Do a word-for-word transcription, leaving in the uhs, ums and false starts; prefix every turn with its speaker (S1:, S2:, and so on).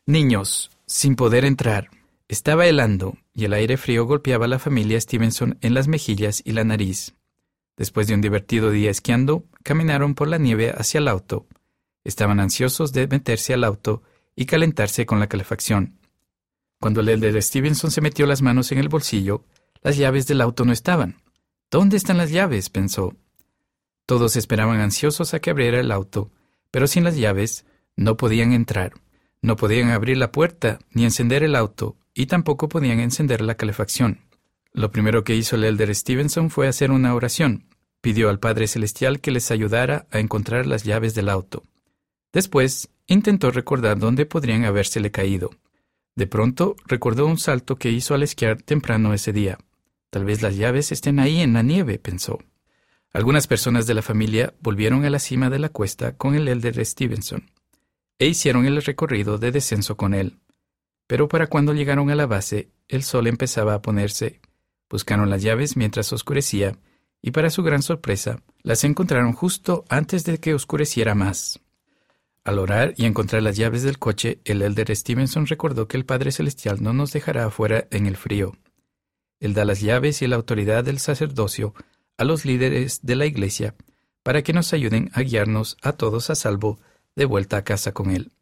S1: Niños, sin poder entrar. Estaba helando y el aire frío golpeaba a la familia Stevenson en las mejillas y la nariz. Después de un divertido día esquiando, caminaron por la nieve hacia el auto. Estaban ansiosos de meterse al auto y calentarse con la calefacción. Cuando el elder Stevenson se metió las manos en el bolsillo, las llaves del auto no estaban. ¿Dónde están las llaves?, pensó. Todos esperaban ansiosos a que abriera el auto, pero sin las llaves no podían entrar. No podían abrir la puerta ni encender el auto, y tampoco podían encender la calefacción. Lo primero que hizo el elder Stevenson fue hacer una oración. Pidió al Padre Celestial que les ayudara a encontrar las llaves del auto. Después, intentó recordar dónde podrían habérsele caído. De pronto, recordó un salto que hizo al esquiar temprano ese día. Tal vez las llaves estén ahí en la nieve, pensó. Algunas personas de la familia volvieron a la cima de la cuesta con el elder Stevenson e hicieron el recorrido de descenso con él. Pero para cuando llegaron a la base, el sol empezaba a ponerse. Buscaron las llaves mientras oscurecía, y para su gran sorpresa, las encontraron justo antes de que oscureciera más. Al orar y encontrar las llaves del coche, el elder Stevenson recordó que el Padre Celestial no nos dejará afuera en el frío. Él da las llaves y la autoridad del sacerdocio a los líderes de la iglesia para que nos ayuden a guiarnos a todos a salvo de vuelta a casa con Él.